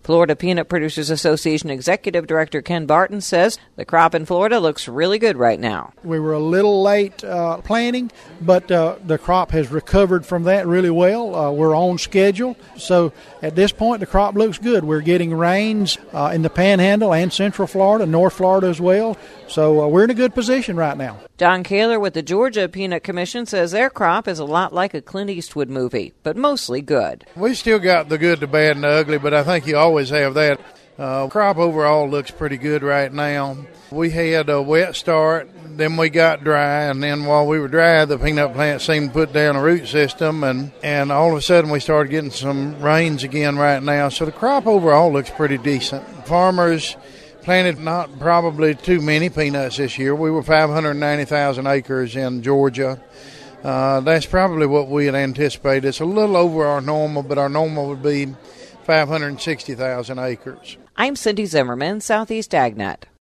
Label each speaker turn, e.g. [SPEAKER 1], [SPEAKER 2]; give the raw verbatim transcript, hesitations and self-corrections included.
[SPEAKER 1] Florida Peanut Producers Association Executive Director Ken Barton says the crop in Florida looks really good right now.
[SPEAKER 2] We were a little late uh, planting, but uh, the crop has recovered from that really well. Uh, we're on schedule. So at this point, the crop looks good. We're getting rains uh, in the Panhandle and Central Florida, North Florida as well. So uh, we're in a good position right now.
[SPEAKER 1] Don Kaler with the Georgia Peanut Commission says their crop is a lot like a Clint Eastwood movie, but mostly good.
[SPEAKER 3] We still got the good, the bad, and the ugly, but I think you always have that. Uh, crop overall looks pretty good right now. We had a wet start, then we got dry, and then while we were dry, the peanut plant seemed to put down a root system, and, and all of a sudden we started getting some rains again right now. So the crop overall looks pretty decent. Farmers planted not probably too many peanuts this year. We were five hundred ninety thousand acres in Georgia. Uh, that's probably what we had anticipated. It's a little over our normal, but our normal would be five hundred sixty thousand acres.
[SPEAKER 1] I'm Cindy Zimmerman, Southeast AgNet.